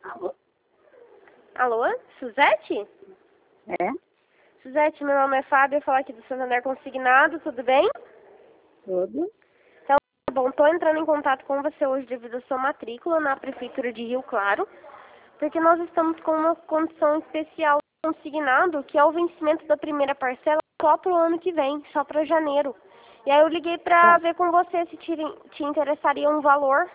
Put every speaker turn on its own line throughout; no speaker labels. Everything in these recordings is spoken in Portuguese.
Alô?
Alô, Suzete?
É?
Suzete, meu nome é Fábio, eu falo aqui do Santander Consignado, tudo bem?
Tudo?
Então, tá bom, estou entrando em contato com você hoje devido à sua matrícula na Prefeitura de Rio Claro, porque nós estamos com uma condição especial consignado, que é o vencimento da primeira parcela só para o ano que vem, só para janeiro. E aí eu liguei para ver com você se te interessaria um valor.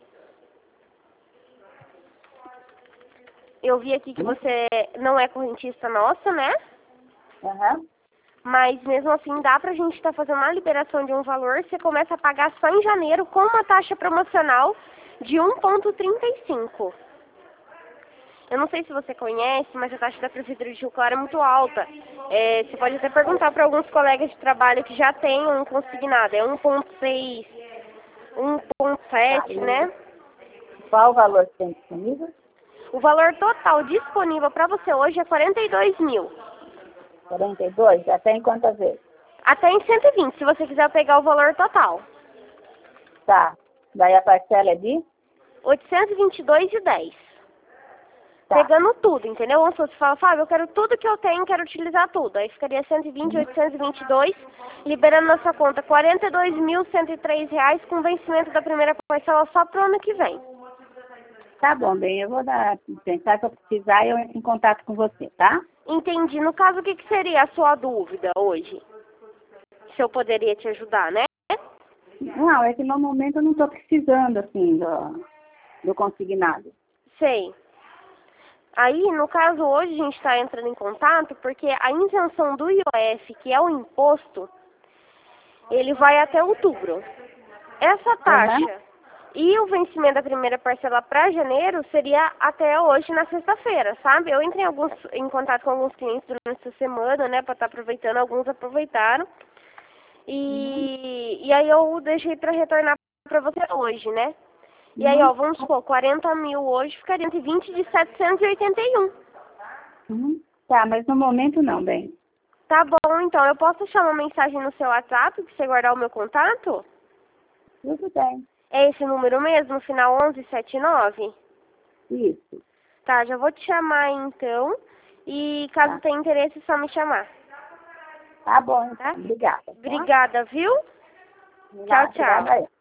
Eu vi aqui que você não é correntista nossa, né?
Aham.
Mas mesmo assim dá pra gente estar fazendo uma liberação de um valor, você começa a pagar só em janeiro com uma taxa promocional de 1,35. Eu não sei se você conhece, mas a taxa da Prefeitura de Rio Claro é muito alta. Você pode até perguntar para alguns colegas de trabalho que já têm um consignado, é 1,6, 1,7, né?
Qual o valor que tem disponível?
O valor total disponível para você hoje é 42 mil.
42? Já tem quantas vezes?
Até em 120, se você quiser pegar o valor total.
Tá. Daí a parcela é de?
822,10.
Tá.
Pegando tudo, entendeu? Vamos supor, você fala, Fábio, eu quero tudo que eu tenho, quero utilizar tudo. Aí ficaria 120, 822, liberando na sua conta R$ 42.103 com vencimento da primeira parcela só pro ano que vem.
Tá bom, bem, eu vou pensar que eu precisar e eu entro em contato com você, tá?
Entendi. No caso, o que seria a sua dúvida hoje? Se eu poderia te ajudar, né?
Não, é que no momento eu não estou precisando, assim, do consignado.
Sei. Aí, no caso, hoje a gente está entrando em contato porque a isenção do IOF, que é o imposto, ele vai até outubro. Essa taxa e o vencimento da primeira parcela para janeiro seria até hoje, na sexta-feira, sabe? Eu entrei em contato com alguns clientes durante essa semana, né, para estar aproveitando, alguns aproveitaram. E aí eu deixei para retornar para você hoje, né? E aí, ó, vamos supor, 40 mil hoje ficaria entre 20 de 781.
Tá, mas no momento não, bem.
Tá bom, então. Eu posso deixar uma mensagem no seu WhatsApp para você guardar o meu contato?
Tudo bem.
É esse número mesmo, final 1179?
Isso.
Tá, já vou te chamar então. E caso tenha interesse, é só me chamar.
Tá bom,
Tá?
então. Obrigada. Tá?
Obrigada, viu? Tchau, tchau.
Obrigada aí.